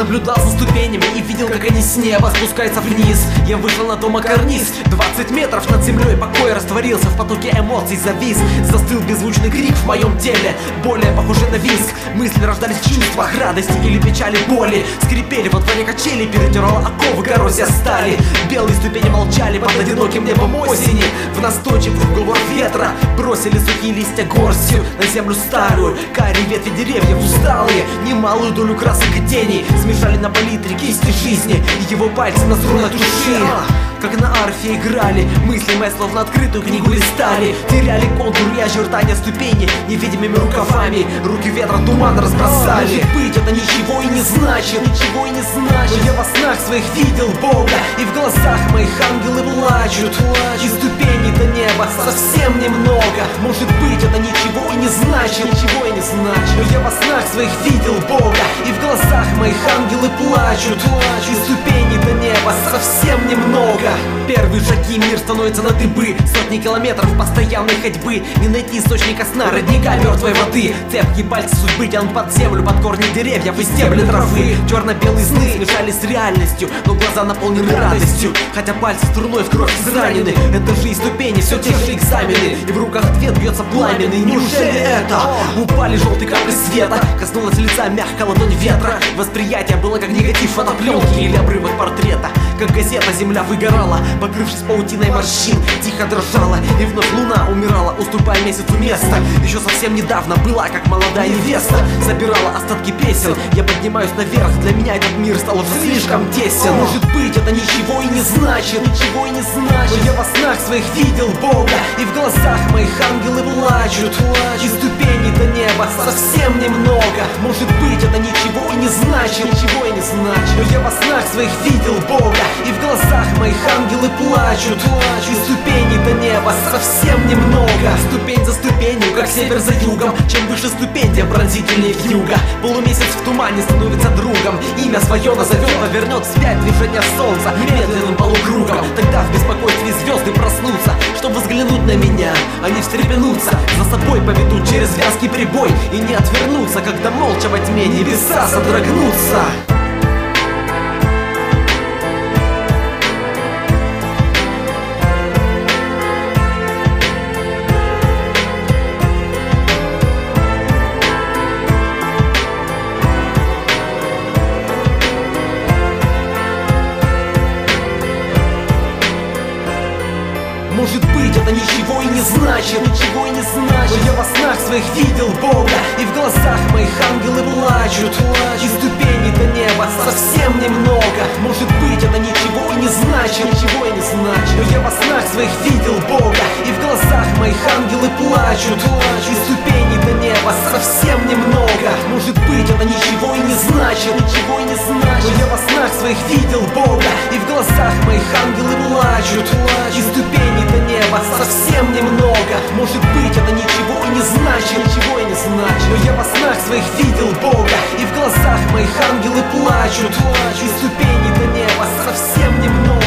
наблюдал за ступенями и видел, как они с неба спускаются вниз. Я вышел на дома-карниз, 20 метров над землей покой растворился в потоке эмоций, завис. Застыл беззвучный крик в моем теле, более похожий на визг. Мысли рождались в чувствах радости или печали, боли. Скрипели во дворе качели, перетирала оковы коррозия стали. Белые ступени молчали под одиноким небом осени. В настойчивых уговор ветра бросили сухие листья горстью на землю старую. Карие ветви деревьев усталые, немалую долю красок и теней смешали на палитре кисти жизни, и его пальцы на струнах души. Как на арфе играли, мысли мои словно открытую книгу листали. Теряли контур и очертания ступени невидимыми рукавами. Руки ветра туман разбросали. Может быть, это ничего и не значит, ничего и не значит. Но я во снах своих видел Бога, и в глазах моих ангелы плачут. И ступеней до неба совсем немного. Может быть, это ничего и не значит, ничего и не значит. Но я во снах своих видел Бога, и в глазах моих ангелы плачут. И ступеней до неба совсем немного. Первые шаги, мир становится на дыбы. Сотни километров постоянной ходьбы. Не найти источника сна, родника мертвой воды. Цепкие пальцы судьбы тянут под землю, под корни деревьев и стебли травы. Черно-белые сны смешались с реальностью, но глаза наполнены радостью. Хотя пальцы струной в кровь изранены. Это же и ступени, все те же экзамены. И в руках ответ бьется пламенный. Неужели это? Упали желтые капли света, коснулась лица мягкая ладонь ветра. Восприятие было как негатив фотопленки или обрывок портрета. Как газета земля выгорала, покрывшись паутиной морщин, тихо дрожала, и вновь луна умирала, уступая месяцу место. Еще совсем недавно была как молодая невеста, собирала остатки песен. Я поднимаюсь наверх, для меня этот мир стал уже слишком тесен. Может быть, это ничего и не значит, ничего и не значит. Но я во снах своих видел Бога, и в глазах моих ангелы плачут. И ступеней до неба совсем немного. Может быть, это ничего и не значит, ничего и не значит. Но я во снах своих видел Бога, и в глазах моих ангелы плачут. И ступеней до неба совсем немного. Ступень за ступенью, как север за югом. Чем выше ступень, тем пронзительнее вьюга. Полумесяц в тумане становится другом. Имя свое назовет, повернет вспять движение солнца медленным полукругом. Тогда в беспокойстве звезды проснутся, чтобы взглянуть на меня. Они встрепенутся, за собой поведут через вязкий прибой. И не отвернутся, когда молча во тьме небеса содрогнутся. Может быть, это ничего и не значит, ничего и не значит. Но я во снах своих видел Бога, и в глазах моих ангелы плачут. И ступеней до неба совсем немного. Может быть, это ничего и не значит, ничего и не значит. Но я во снах своих видел Бога, и в глазах моих ангелы плачут. И ступеней до неба совсем немного. Может быть, это ничего и не значит, ничего и не значит. Но я во снах своих видел Бога, и в глазах моих ангелы плачут. И ступеней до неба совсем немного. Может быть, это ничего и не значит, ничего и не значит. Но я во снах своих видел Бога, и в глазах моих ангелы плачут. И ступеней до неба совсем немного.